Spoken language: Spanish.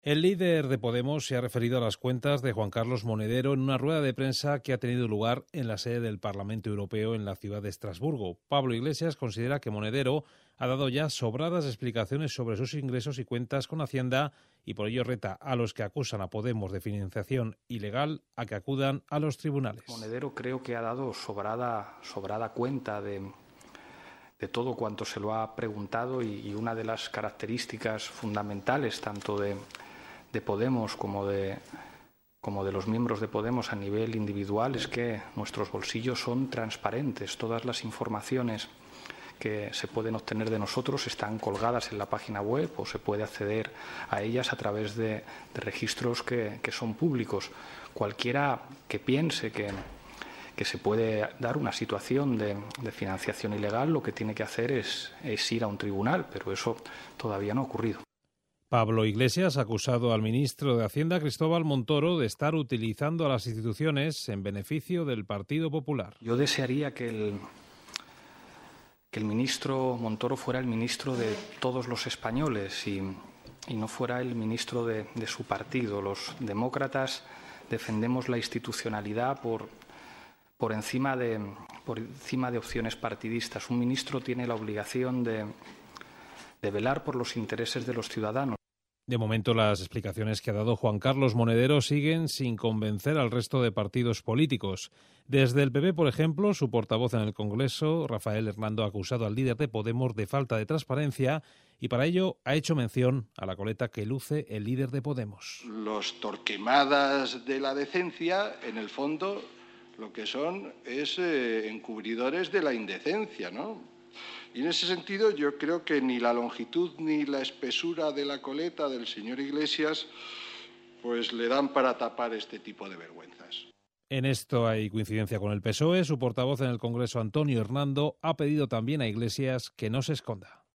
El líder de Podemos se ha referido a las cuentas de Juan Carlos Monedero en una rueda de prensa que ha tenido lugar en la sede del Parlamento Europeo en la ciudad de Estrasburgo. Pablo Iglesias considera que Monedero ha dado ya sobradas explicaciones sobre sus ingresos y cuentas con Hacienda y por ello reta a los que acusan a Podemos de financiación ilegal a que acudan a los tribunales. Monedero creo que ha dado sobrada cuenta de todo cuanto se lo ha preguntado y una de las características fundamentales tanto de Podemos como de los miembros de Podemos a nivel individual es que nuestros bolsillos son transparentes. Todas las informaciones que se pueden obtener de nosotros están colgadas en la página web o se puede acceder a ellas a través de registros que son públicos. Cualquiera que piense que se puede dar una situación de financiación ilegal, lo que tiene que hacer es ir a un tribunal, pero eso todavía no ha ocurrido. Pablo Iglesias ha acusado al ministro de Hacienda, Cristóbal Montoro, de estar utilizando a las instituciones en beneficio del Partido Popular. Yo desearía que el ministro Montoro fuera el ministro de todos los españoles y no fuera el ministro de su partido. Los demócratas defendemos la institucionalidad por encima de opciones partidistas. Un ministro tiene la obligación de velar por los intereses de los ciudadanos. De momento, las explicaciones que ha dado Juan Carlos Monedero siguen sin convencer al resto de partidos políticos. Desde el PP, por ejemplo, su portavoz en el Congreso, Rafael Hernando, ha acusado al líder de Podemos de falta de transparencia y para ello ha hecho mención a la coleta que luce el líder de Podemos. Los torquemadas de la decencia, en el fondo, lo que son es encubridores de la indecencia, ¿no? Y en ese sentido yo creo que ni la longitud ni la espesura de la coleta del señor Iglesias pues le dan para tapar este tipo de vergüenzas. En esto hay coincidencia con el PSOE. Su portavoz en el Congreso, Antonio Hernando, ha pedido también a Iglesias que no se esconda.